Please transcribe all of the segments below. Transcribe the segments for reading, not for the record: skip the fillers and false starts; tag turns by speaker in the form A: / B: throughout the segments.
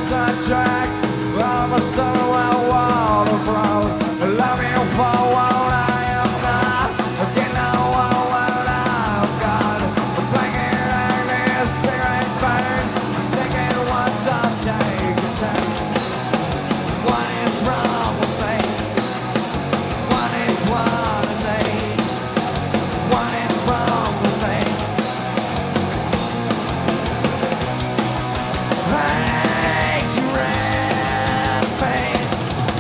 A: sidetrack. I'm a son well water broke. Love you for what I am not. I didn't know what I've got. Blanket and this cigarette burns. Sticking once I'll take a turn. What is wrong with me? What is what I need? What is wrong with me? Hate you red face.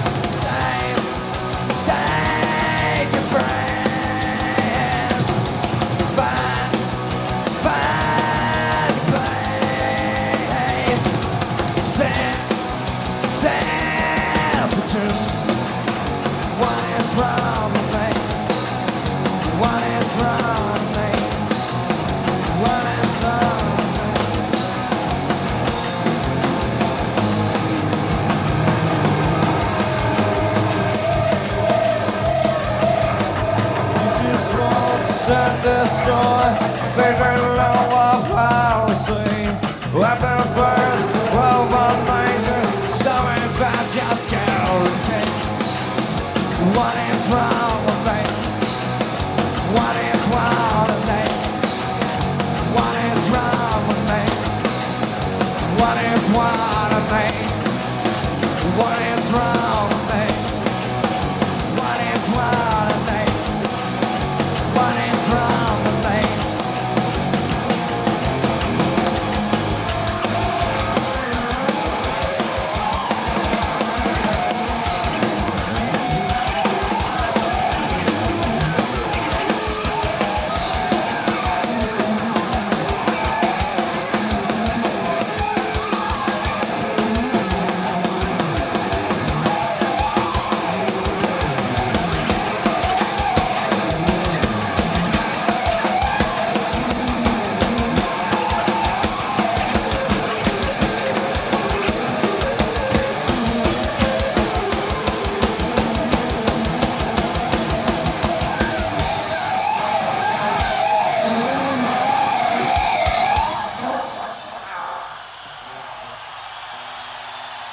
A: Save your friends. Find a place. Stand for truth. What is wrong with me? What is wrong with me? What is wrong with me? You just won't set destroy. Figure low of policy. Weapon birth, robot major. Story about just skeleton. What is wrong?